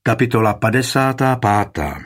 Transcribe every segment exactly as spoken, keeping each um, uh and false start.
Kapitola padesátá pátá.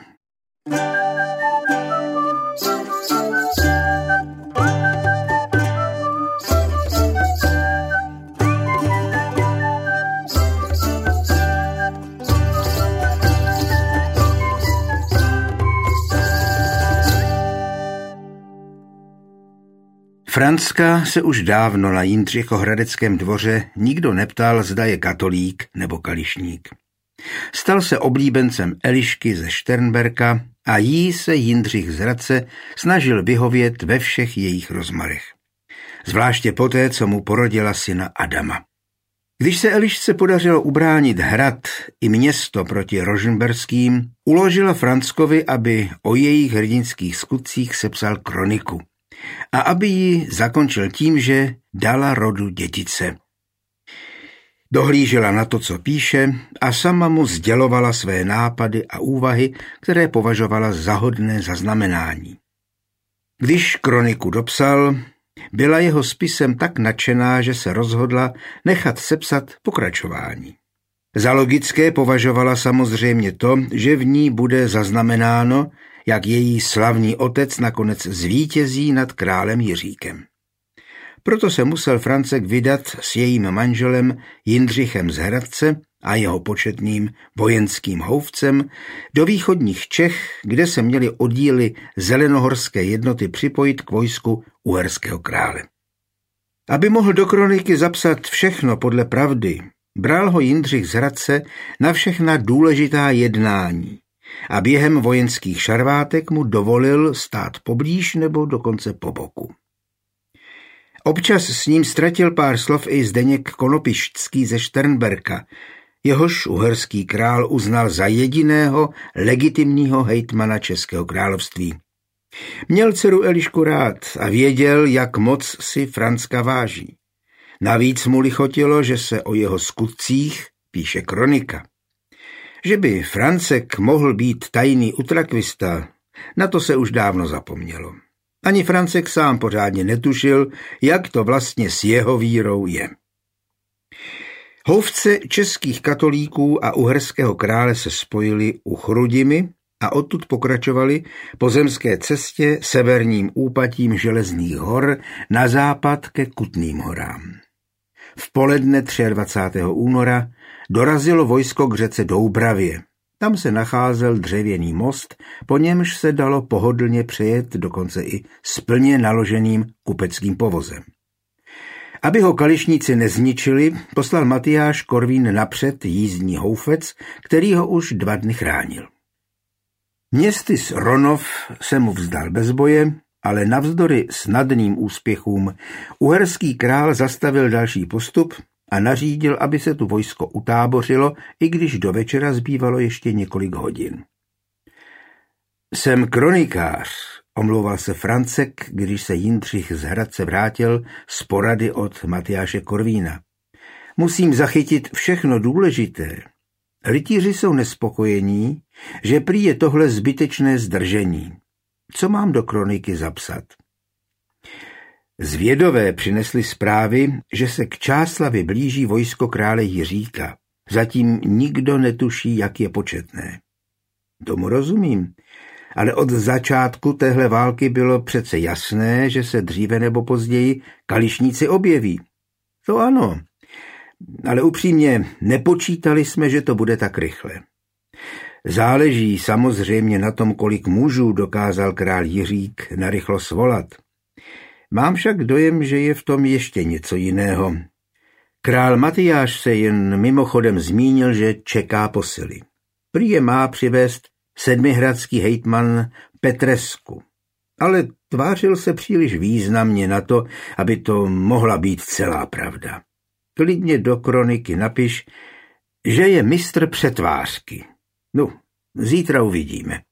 Franska se už dávno na Jindřichohradeckém dvoře nikdo neptal, zda je katolík nebo kališník. Stal se oblíbencem Elišky ze Šternberka a jí se Jindřich z Hradce snažil vyhovět ve všech jejich rozmarech. Zvláště poté, co mu porodila syna Adama. Když se Elišce podařilo ubránit hrad i město proti Rožmberským, uložila Francovi, aby o jejich hrdinských skutcích sepsal kroniku a aby ji zakončil tím, že dala rodu dětice. Dohlížela na to, co píše, a sama mu sdělovala své nápady a úvahy, které považovala za hodné zaznamenání. Když kroniku dopsal, byla jeho spisem tak nadšená, že se rozhodla nechat sepsat pokračování. Za logické považovala samozřejmě to, že v ní bude zaznamenáno, jak její slavný otec nakonec zvítězí nad králem Jiříkem. Proto se musel Francek vydat s jejím manželem Jindřichem z Hradce a jeho početným vojenským houfcem do východních Čech, kde se měly oddíly zelenohorské jednoty připojit k vojsku uherského krále. Aby mohl do kroniky zapsat všechno podle pravdy, bral ho Jindřich z Hradce na všechna důležitá jednání a během vojenských šarvátek mu dovolil stát poblíž nebo dokonce po boku. Občas s ním ztratil pár slov i Zdeněk Konopišťský ze Šternberka, jehož uherský král uznal za jediného legitimního hejtmana Českého království. Měl dceru Elišku rád a věděl, jak moc si Franska váží. Navíc mu lichotilo, že se o jeho skutcích píše kronika. Že by Francek mohl být tajný utrakvista, na to se už dávno zapomnělo. Ani Francek sám pořádně netušil, jak to vlastně s jeho vírou je. Houfce českých katolíků a uherského krále se spojili u Chrudimi a odtud pokračovali po zemské cestě severním úpatím Železných hor na západ ke Kutným horám. V poledne dvacátého třetího února dorazilo vojsko k řece Doubravě. Tam se nacházel dřevěný most, po němž se dalo pohodlně přejet dokonce i s plně naloženým kupeckým povozem. Aby ho kališníci nezničili, poslal Matyáš Korvín napřed jízdní houfec, který ho už dva dny chránil. Městys Ronov se mu vzdal bez boje, ale navzdory snadným úspěchům uherský král zastavil další postup a nařídil, aby se tu vojsko utábořilo, i když do večera zbývalo ještě několik hodin. Jsem kronikář, omlouval se Francek, když se Jindřich z Hradce vrátil z porady od Matyáše Korvína. Musím zachytit všechno důležité. Rytíři jsou nespokojení, že prý je tohle zbytečné zdržení. Co mám do kroniky zapsat? Zvědové přinesli zprávy, že se k Čáslavi blíží vojsko krále Jiříka. Zatím nikdo netuší, jak je početné. Tomu rozumím, ale od začátku téhle války bylo přece jasné, že se dříve nebo později kališníci objeví. To ano, ale upřímně nepočítali jsme, že to bude tak rychle. Záleží samozřejmě na tom, kolik mužů dokázal král Jiřík narychlo svolat. Mám však dojem, že je v tom ještě něco jiného. Král Matyáš se jen mimochodem zmínil, že čeká posily. Prý je má přivést sedmihradský hejtman Petresku, ale tvářil se příliš významně na to, aby to mohla být celá pravda. Klidně do kroniky napiš, že je mistr přetvářky. No, zítra uvidíme.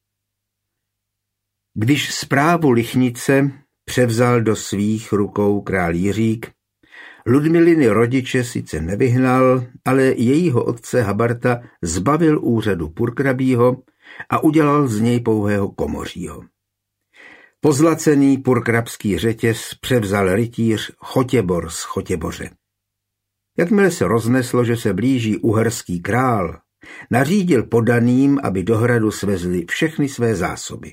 Když zprávu Lichnice převzal do svých rukou král Jiřík, Ludmiliny rodiče sice nevyhnal, ale jejího otce Habarta zbavil úřadu purkrabího a udělal z něj pouhého komořího. Pozlacený purkrabský řetěz převzal rytíř Chotěbor z Chotěboře. Jakmile se rozneslo, že se blíží uherský král nařídil podaným, aby do hradu svezli všechny své zásoby.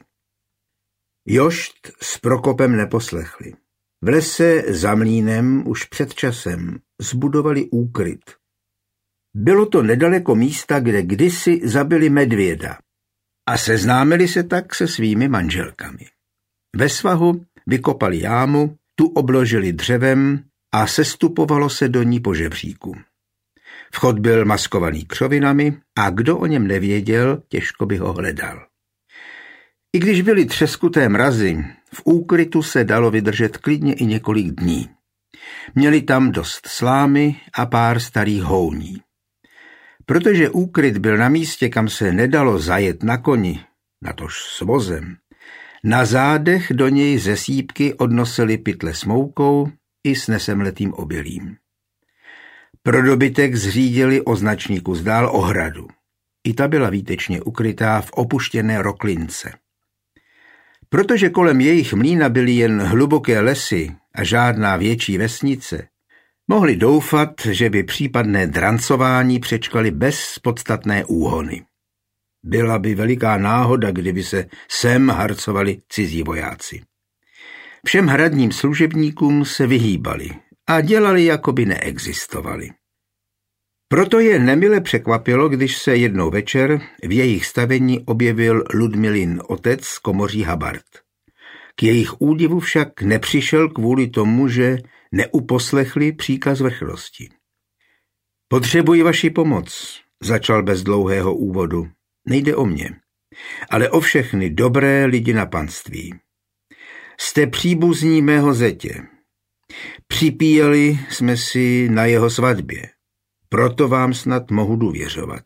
Jošt s Prokopem neposlechli. V lese za mlýnem už před časem zbudovali úkryt. Bylo to nedaleko místa, kde kdysi zabili medvěda a seznámili se tak se svými manželkami. Ve svahu vykopali jámu, tu obložili dřevem a sestupovalo se do ní po žebříku. Vchod byl maskovaný křovinami a kdo o něm nevěděl, těžko by ho hledal. I když byly třeskuté mrazy, v úkrytu se dalo vydržet klidně i několik dní. Měli tam dost slámy a pár starých houní. Protože úkryt byl na místě, kam se nedalo zajet na koni, natož s vozem, na zádech do něj ze sýpky odnosili pytle s moukou i s nesemletým obilím. Pro dobytek zřídili označný kus dál ohradu. I ta byla výtečně ukrytá v opuštěné roklince. Protože kolem jejich mlýna byly jen hluboké lesy a žádná větší vesnice, mohli doufat, že by případné drancování přečkali bez podstatné úhony. Byla by veliká náhoda, kdyby se sem harcovali cizí vojáci. Všem hradním služebníkům se vyhýbali a dělali, jako by neexistovali. Proto je nemile překvapilo, když se jednou večer v jejich stavení objevil Ludmilin otec komoří Habart. K jejich údivu však nepřišel kvůli tomu, že neuposlechli příkaz vrchnosti. Potřebuji vaši pomoc, začal bez dlouhého úvodu. Nejde o mě, ale o všechny dobré lidi na panství. Jste příbuzní mého zetě. Připíjeli jsme si na jeho svatbě. Proto vám snad mohu důvěřovat.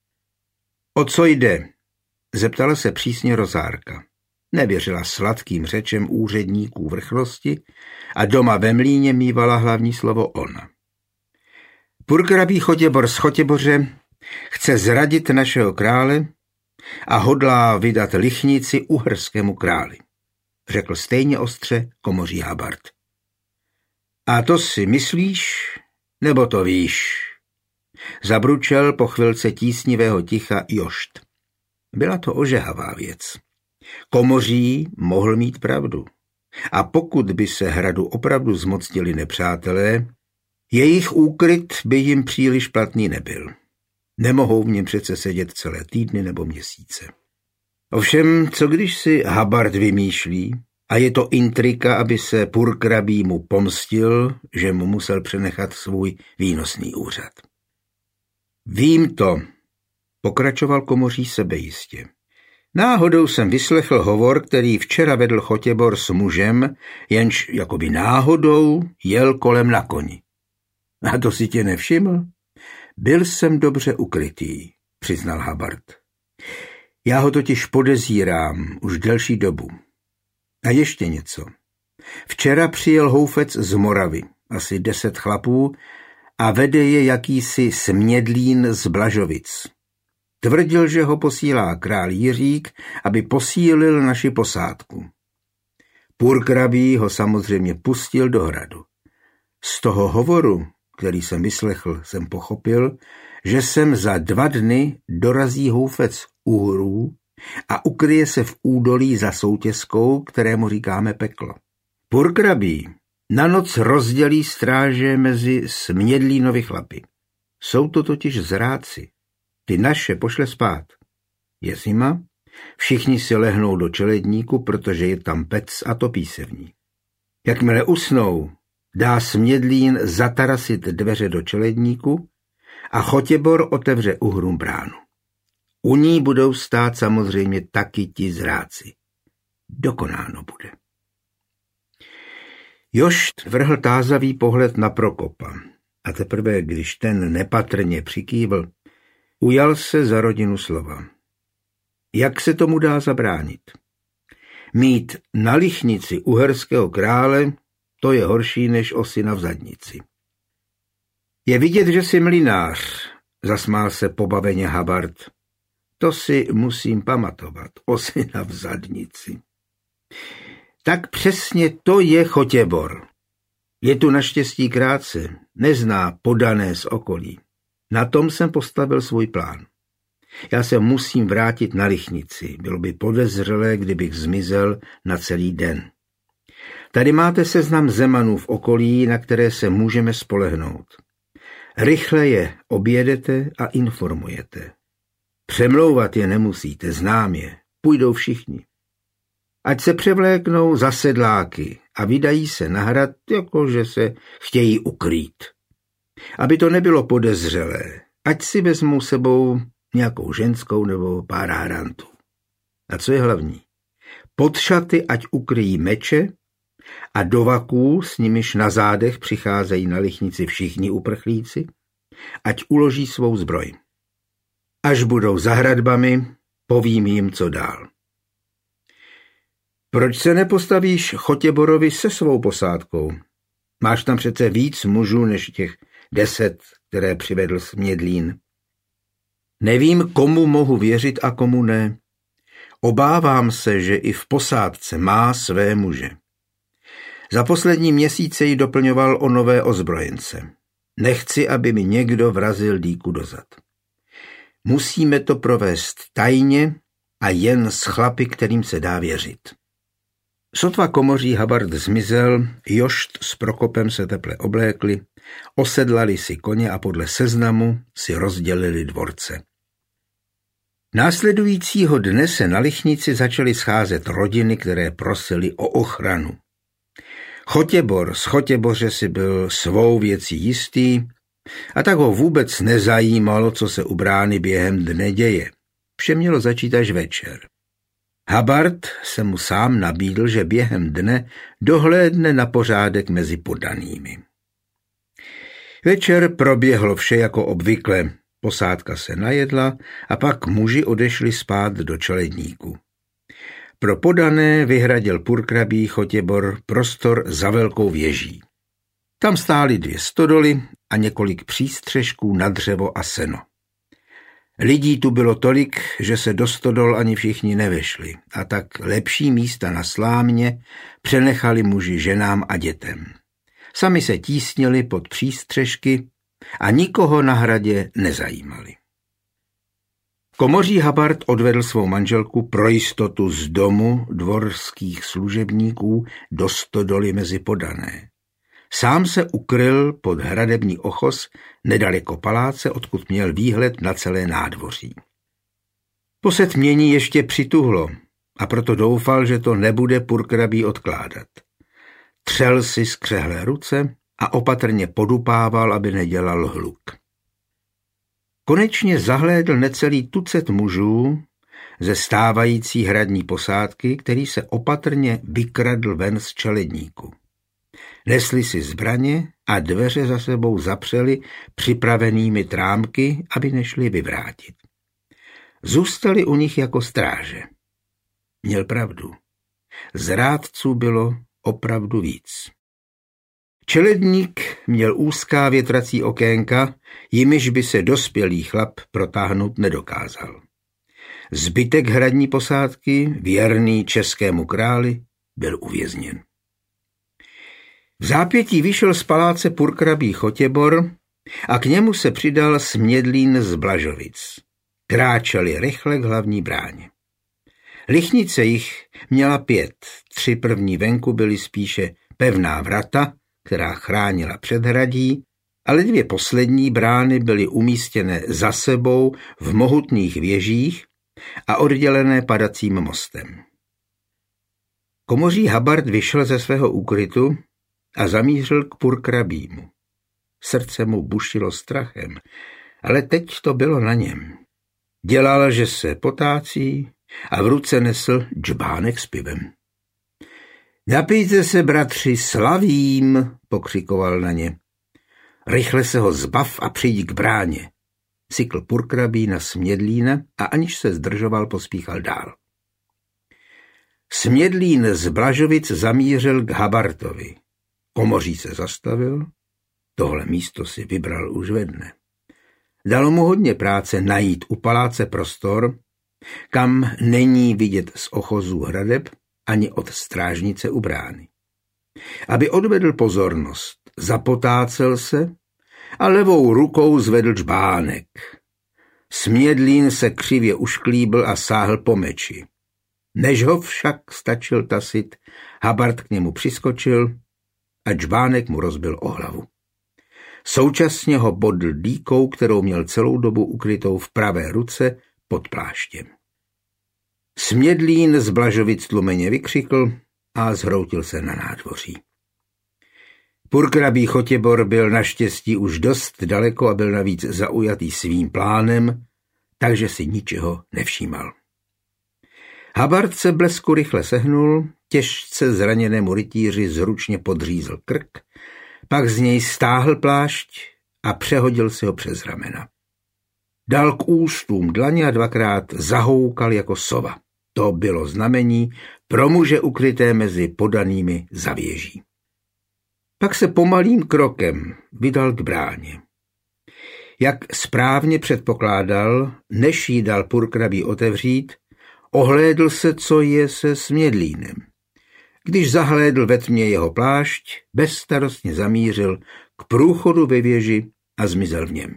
O co jde? Zeptala se přísně Rozárka. Nevěřila sladkým řečem úředníků vrchnosti a doma ve mlýně mívala hlavní slovo ona. Purkrabí Chotěbor z Chotěboře chce zradit našeho krále a hodlá vydat lichnici uherskému králi, řekl stejně ostře komoří Habart. A to si myslíš, nebo to víš? Zabručel po chvilce tísnivého ticha Jošt. Byla to ožehavá věc. Komoří mohl mít pravdu. A pokud by se hradu opravdu zmocnili nepřátelé, jejich úkryt by jim příliš platný nebyl. Nemohou v něm přece sedět celé týdny nebo měsíce. Ovšem, co když si Habart vymýšlí a je to intrika, aby se Purkrabí mu pomstil, že mu musel přenechat svůj výnosný úřad. Vím to, pokračoval komoří sebejistě. Náhodou jsem vyslechl hovor, který včera vedl Chotěbor s mužem, jenž jakoby náhodou jel kolem na koni. A to si tě nevšiml? Byl jsem dobře ukrytý, přiznal Habart. Já ho totiž podezírám už delší dobu. A ještě něco. Včera přijel houfec z Moravy, asi deset chlapů, a vede je jakýsi Smědlín z Blažovic. Tvrdil, že ho posílá král Jiřík, aby posílil naši posádku. Purkrabí ho samozřejmě pustil do hradu. Z toho hovoru, který jsem vyslechl, jsem pochopil, že sem za dva dny dorazí houfec Uhrů a ukryje se v údolí za Soutěskou, kterému říkáme peklo. Purkrabí na noc rozdělí stráže mezi Smědlínovi chlapy. Jsou to totiž zrádci. Ty naše pošle spát. Je zima, všichni si lehnou do čeledníku, protože je tam pec a topí se v ní. Jakmile usnou, dá Smědlín zatarasit dveře do čeledníku a Chotěbor otevře Uhrům bránu. U ní budou stát samozřejmě taky ti zrádci. Dokonáno bude. Jošt vrhl tázavý pohled na Prokopa a teprve, když ten nepatrně přikývl, ujal se za rodinu slova. Jak se tomu dá zabránit? Mít na lichnici uherského krále, to je horší než osina v zadnici. Je vidět, že jsi mlynář, zasmál se pobaveně Habart. To si musím pamatovat, osina v zadnici. Tak přesně to je Chotěbor. Je tu naštěstí krátce, nezná podané z okolí. Na tom jsem postavil svůj plán. Já se musím vrátit na Lichnici. Bylo by podezřelé, kdybych zmizel na celý den. Tady máte seznam zemanů v okolí, na které se můžeme spolehnout. Rychle je objedete a informujete. Přemlouvat je nemusíte, znám je. Půjdou všichni. Ať se převléknou za sedláky a vydají se na hrad, jakože se chtějí ukrýt. Aby to nebylo podezřelé, ať si vezmou sebou nějakou ženskou nebo pár harantů. A co je hlavní? Pod šaty ať ukryjí meče a do vaků, s nimiž na zádech přicházejí na Lichnici všichni uprchlíci, ať uloží svou zbroj. Až budou za hradbami, povím jim, co dál. Proč se nepostavíš Chotěborovi se svou posádkou? Máš tam přece víc mužů než těch deset, které přivedl Smědlín. Nevím, komu mohu věřit a komu ne. Obávám se, že i v posádce má své muže. Za poslední měsíce ji doplňoval o nové ozbrojence. Nechci, aby mi někdo vrazil dýku dozad. Musíme to provést tajně a jen s chlapy, kterým se dá věřit. Sotva komoří Habart zmizel, Jošt s Prokopem se teple oblékli, osedlali si koně a podle seznamu si rozdělili dvorce. Následujícího dne se na Lichnici začaly scházet rodiny, které prosily o ochranu. Chotěbor z Chotěboře si byl svou věcí jistý a tak ho vůbec nezajímalo, co se u brány během dne děje. Vše mělo začít až večer. Habart se mu sám nabídl, že během dne dohlédne na pořádek mezi poddanými. Večer proběhlo vše jako obvykle. Posádka se najedla a pak muži odešli spát do čeledníku. Pro poddané vyhradil purkrabí Chotěbor prostor za velkou věží. Tam stály dvě stodoly a několik přístřešků na dřevo a seno. Lidí tu bylo tolik, že se do stodol ani všichni nevešli, a tak lepší místa na slámě přenechali muži ženám a dětem. Sami se tísnili pod přístřešky a nikoho na hradě nezajímali. Komoří Habart odvedl svou manželku pro jistotu z domu dvorských služebníků do stodoly mezi poddané. Sám se ukryl pod hradební ochos nedaleko paláce, odkud měl výhled na celé nádvoří. Po setmění ještě přituhlo a proto doufal, že to nebude purkrabí odkládat. Třel si skřehlé ruce a opatrně podupával, aby nedělal hluk. Konečně zahlédl necelý tucet mužů ze stávající hradní posádky, který se opatrně vykradl ven z čeledníku. Nesli si zbraně a dveře za sebou zapřeli připravenými trámky, aby nešli vyvrátit. Zůstali u nich jako stráže. Měl pravdu. Zrádců bylo opravdu víc. Čeledník měl úzká větrací okénka, jimiž by se dospělý chlap protáhnout nedokázal. Zbytek hradní posádky, věrný českému králi, byl uvězněn. V zápětí vyšel z paláce purkrabí Chotěbor a k němu se přidal Smědlín z Blažovic. Kráčeli rychle k hlavní bráně. Lichnice jich měla pět, tři první venku byly spíše pevná vrata, která chránila předhradí, ale dvě poslední brány byly umístěné za sebou v mohutných věžích a oddělené padacím mostem. Komoří Habart vyšel ze svého úkrytu a zamířil k purkrabímu. Srdce mu bušilo strachem, ale teď to bylo na něm. Dělal, že se potácí a v ruce nesl džbánek s pivem. Napijte se, bratři, slavím, pokřikoval na ně. Rychle se ho zbav a přijď k bráně. Sykl purkrabí na Smědlína a aniž se zdržoval, pospíchal dál. Smědlín z Blažovic zamířil k Habartovi. Komoří se zastavil, tohle místo si vybral už ve dne. Dalo mu hodně práce najít u paláce prostor, kam není vidět z ochozů hradeb ani od strážnice u brány. Aby odvedl pozornost, zapotácel se a levou rukou zvedl džbánek. Smědlín se křivě ušklíbil a sáhl po meči. Než ho však stačil tasit, Habart k němu přiskočil a džbánek mu rozbil o hlavu. Současně ho bodl dýkou, kterou měl celou dobu ukrytou v pravé ruce pod pláštěm. Smědlín z Blažovic tlumeně vykřikl a zhroutil se na nádvoří. Purkrabí Chotěbor byl naštěstí už dost daleko a byl navíc zaujatý svým plánem, takže si ničeho nevšímal. Habart se blesku rychle sehnul, těžce zraněnému rytíři zručně podřízl krk, pak z něj stáhl plášť a přehodil si ho přes ramena. Dal k ústům dlaně a dvakrát zahoukal jako sova. To bylo znamení pro muže ukryté mezi podanými za věží. Pak se pomalým krokem vydal k bráně. Jak správně předpokládal, než jí dal Purkrabí otevřít, ohlédl se, co je se Smědlínem. Když zahlédl ve tmě jeho plášť, bezstarostně zamířil k průchodu ve věži a zmizel v něm.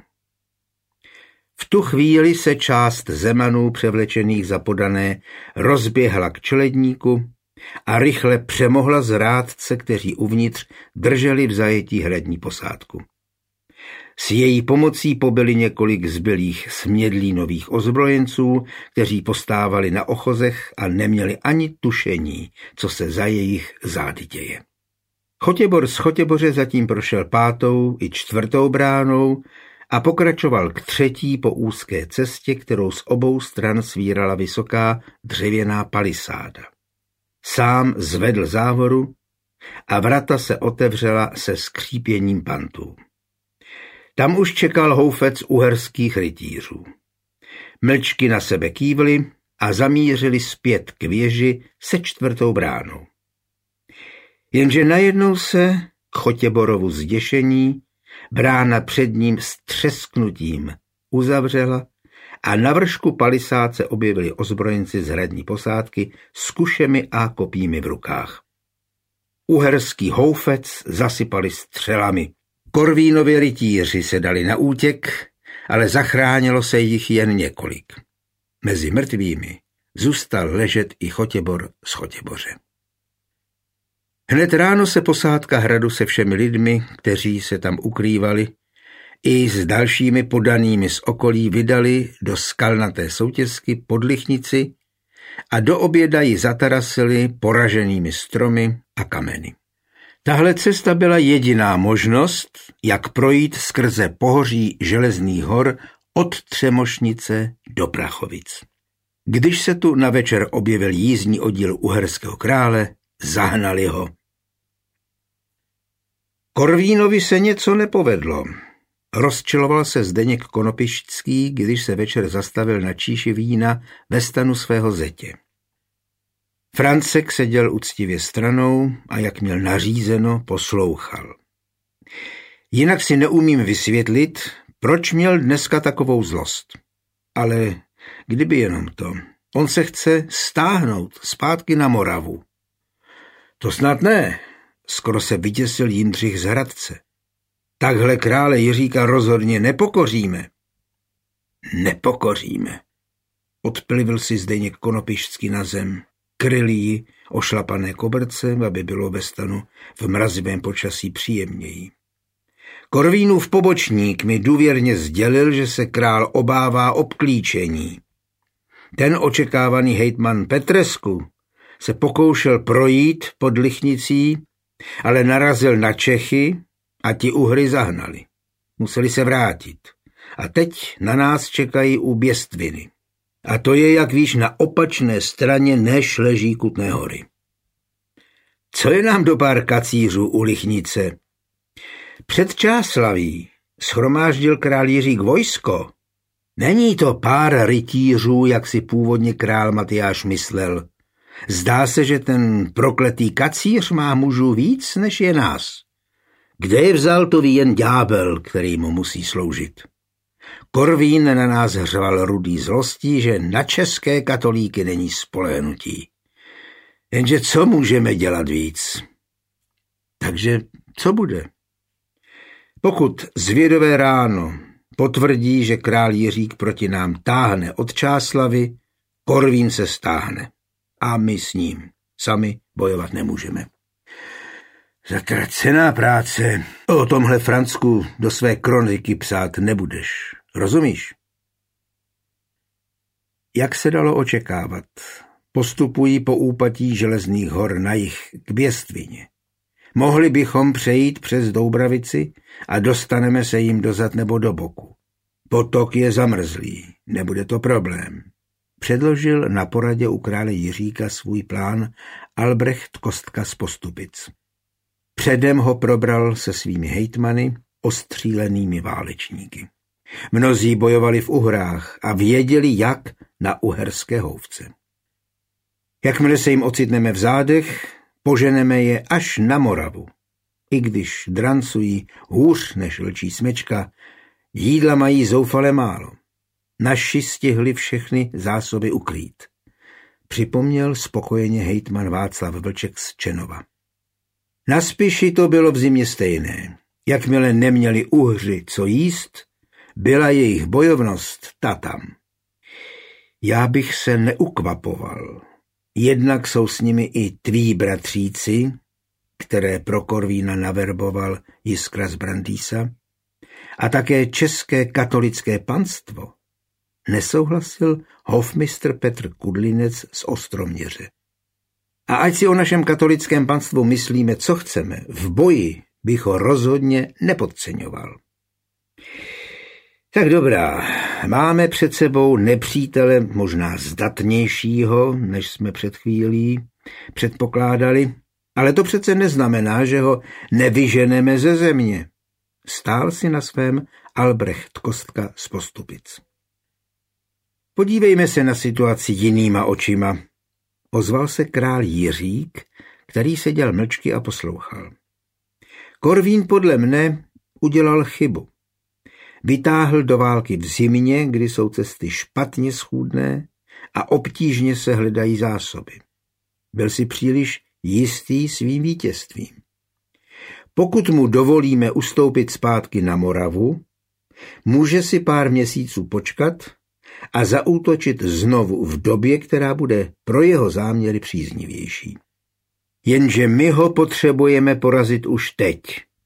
V tu chvíli se část zemanů převlečených za podané rozběhla k čeledníku a rychle přemohla zrádce, kteří uvnitř drželi v zajetí hradní posádku. S její pomocí pobili několik zbylých Smědlínových ozbrojenců, kteří postávali na ochozech a neměli ani tušení, co se za jejich zády děje. Chotěbor z Chotěboře zatím prošel pátou i čtvrtou bránou a pokračoval k třetí po úzké cestě, kterou z obou stran svírala vysoká dřevěná palisáda. Sám zvedl závoru a vrata se otevřela se skřípěním pantů. Tam už čekal houfec uherských rytířů. Mlčky na sebe kývly a zamířili zpět k věži se čtvrtou bránou. Jenže najednou se k Chotěborovu zděšení brána před ním s třesknutím uzavřela a na vršku palisád se objevili ozbrojenci z hradní posádky s kušemi a kopími v rukách. Uherský houfec zasypali střelami. Korvínovi rytíři se dali na útěk, ale zachránilo se jich jen několik. Mezi mrtvými zůstal ležet i Chotěbor z Chotěboře. Hned ráno se posádka hradu se všemi lidmi, kteří se tam ukrývali, i s dalšími podanými z okolí vydali do skalnaté soutězky pod Lichnici a do oběda ji zatarasili poraženými stromy a kameny. Tahle cesta byla jediná možnost, jak projít skrze pohoří Železných hor od Třemošnice do Prachovic. Když se tu na večer objevil jízdní oddíl uherského krále, zahnali ho. Korvínovi se něco nepovedlo. Rozčiloval se Zdeněk Konopišťský, když se večer zastavil na číši vína ve stanu svého zetě. Francek seděl uctivě stranou a jak měl nařízeno, poslouchal. Jinak si neumím vysvětlit, proč měl dneska takovou zlost. Ale kdyby jenom to. On se chce stáhnout zpátky na Moravu. To snad ne, skoro se vyděsil Jindřich z Hradce. Takhle krále Jiříka rozhodně nepokoříme. Nepokoříme, odplivil si Zdeněk Konopišťský na zem. Kryli ji ošlapané koberce, aby bylo ve stanu v mrazivém počasí příjemněji. Korvínův pobočník mi důvěrně sdělil, že se král obává obklíčení. Ten očekávaný hejtman Petresku se pokoušel projít pod Lichnicí, ale narazil na Čechy a ti Uhry zahnali. Museli se vrátit. A teď na nás čekají u Běstviny. A to je, jak víš, na opačné straně, než leží Kutné Hory. Co je nám do pár kacířů u Lichnice? Před Čáslaví shromáždil král Jiřík vojsko. Není to pár rytířů, jak si původně král Matyáš myslel. Zdá se, že ten prokletý kacíř má mužů víc, než je nás. Kde je vzal, to ví jen ďábel, který mu musí sloužit. Korvín na nás hřval rudý zlostí, že na české katolíky není spolehnutí. Jenže co můžeme dělat víc? Takže co bude? Pokud zvědové ráno potvrdí, že král Jiřík proti nám táhne od Čáslavy, Korvín se stáhne. A my s ním sami bojovat nemůžeme. Zatracená práce. O tomhle, Francku, do své kroniky psát nebudeš. Rozumíš? Jak se dalo očekávat, postupují po úpatí Železných hor na jih k Běstvině. Mohli bychom přejít přes Doubravici a dostaneme se jim dozad nebo do boku. Potok je zamrzlý, nebude to problém. Předložil na poradě u krále Jiříka svůj plán Albrecht Kostka z Postupic. Předem ho probral se svými hejtmany, ostřílenými válečníky. Mnozí bojovali v Uhrách a věděli, jak na uherské houfce. Jakmile se jim ocitneme v zádech, poženeme je až na Moravu. I když drancují hůř než vlčí smečka, jídla mají zoufale málo. Naši stihli všechny zásoby ukrýt. Připomněl spokojeně hejtman Václav Vlček z Čenova. Na Spiši to bylo v zimě stejné. Jakmile neměli Uhři co jíst, byla jejich bojovnost ta tam. Já bych se neukvapoval. Jednak jsou s nimi i tví bratříci, které pro Korvína naverboval Jiskra z Brandýsa, a také české katolické panstvo. Nesouhlasil hofmistr Petr Kudlinec z Ostroměře. A ať si o našem katolickém panstvu myslíme, co chceme, v boji bych ho rozhodně nepodceňoval. Tak dobrá, máme před sebou nepřítele možná zdatnějšího, než jsme před chvílí předpokládali, ale to přece neznamená, že ho nevyženeme ze země. Stál si na svém Albrecht Kostka z Postupic. Podívejme se na situaci jinýma očima. Ozval se král Jiřík, který seděl mlčky a poslouchal. Korvín podle mne udělal chybu. Vytáhl do války v zimě, kdy jsou cesty špatně schůdné a obtížně se hledají zásoby. Byl si příliš jistý svým vítězstvím. Pokud mu dovolíme ustoupit zpátky na Moravu, může si pár měsíců počkat a zaútočit znovu v době, která bude pro jeho záměry příznivější. Jenže my ho potřebujeme porazit už teď.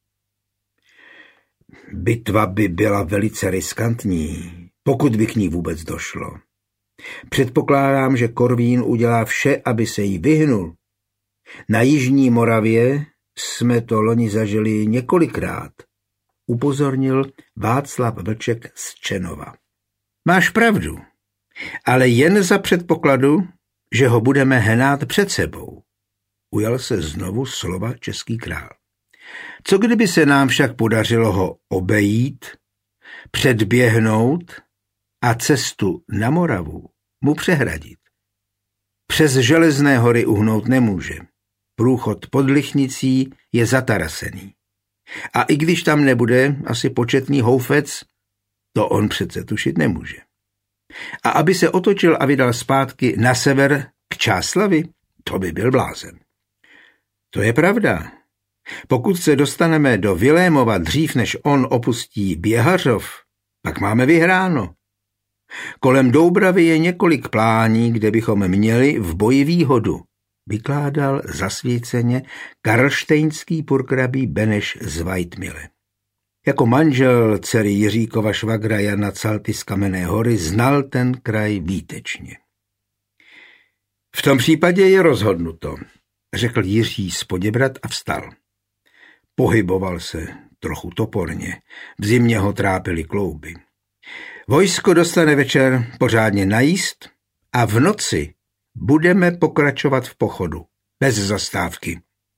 Bitva by byla velice riskantní, pokud by k ní vůbec došlo. Předpokládám, že Korvín udělá vše, aby se jí vyhnul. Na jižní Moravě jsme to loni zažili několikrát, upozornil Václav Vlček z Čenova. Máš pravdu, ale jen za předpokladu, že ho budeme hnát před sebou. Ujal se znovu slova český král. Co kdyby se nám však podařilo ho obejít, předběhnout a cestu na Moravu mu přehradit? Přes Železné hory uhnout nemůže. Průchod pod Lichnicí je zatarasený. A i když tam nebude asi početný houfec, to on přece tušit nemůže. A aby se otočil a vydal zpátky na sever k Čáslavi, to by byl blázen. To je pravda. Pokud se dostaneme do Vilémova dřív, než on opustí Běhařov, pak máme vyhráno. Kolem Doubravy je několik plání, kde bychom měli v boji výhodu, vykládal zasvěceně karlštejnský purkrabí Beneš z Vajtmile. Jako manžel dcery Jiříkova švagra Jana Calty z Kamenné Hory znal ten kraj výtečně. V tom případě je rozhodnuto, řekl Jiří z Poděbrad a vstal. Pohyboval se trochu toporně, v zimě ho trápily klouby. Vojsko dostane večer pořádně najíst a v noci budeme pokračovat v pochodu, bez zastávky.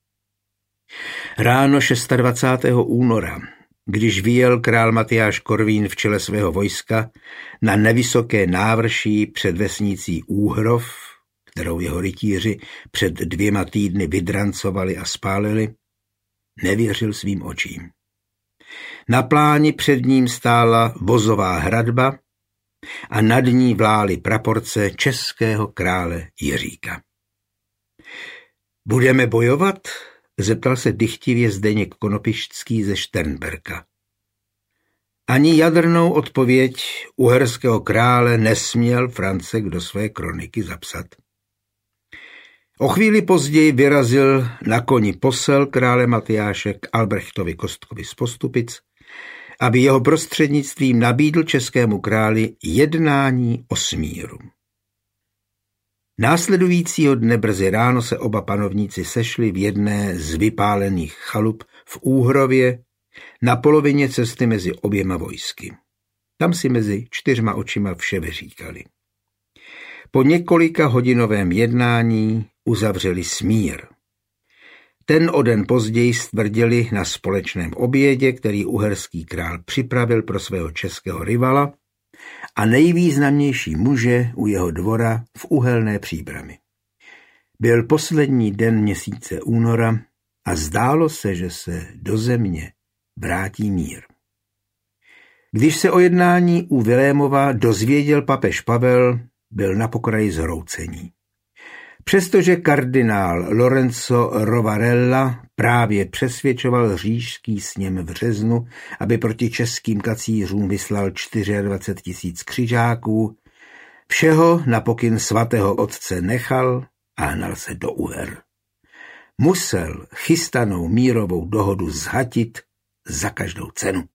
Ráno dvacátého šestého února, když vyjel král Matyáš Korvín v čele svého vojska na nevysoké návrší před vesnicí Úhrov, kterou jeho rytíři před dvěma týdny vydrancovali a spálili, nevěřil svým očím. Na pláni před ním stála vozová hradba a nad ní vlály praporce českého krále Jiříka. Budeme bojovat? Zeptal se dychtivě Zdeněk Konopišťský ze Šternberka. Ani jadrnou odpověď uherského krále nesměl Francek do své kroniky zapsat. O chvíli později vyrazil na koni posel krále Matyáše k Albrechtovi Kostkovi z Postupic, aby jeho prostřednictvím nabídl českému králi jednání o smíru. Následujícího dne brzy ráno se oba panovníci sešli v jedné z vypálených chalup v Úhrově na polovině cesty mezi oběma vojsky. Tam si mezi čtyřma očima vše vyříkali. Po několika hodinovém jednání uzavřeli smír. Ten o den později stvrdili na společném obědě, který uherský král připravil pro svého českého rivala a nejvýznamnější muže u jeho dvora v Uhelné Příbrami. Byl poslední den měsíce února a zdálo se, že se do země vrátí mír. Když se o jednání u Vilémova dozvěděl papež Pavel, byl na pokraji zhroucení. Přestože kardinál Lorenzo Rovarella právě přesvědčoval říšský sněm v březnu, aby proti českým kacířům vyslal dvacet čtyři tisíc křižáků, všeho na pokyn svatého otce nechal a hnal se do Uher. Musel chystanou mírovou dohodu zhatit za každou cenu.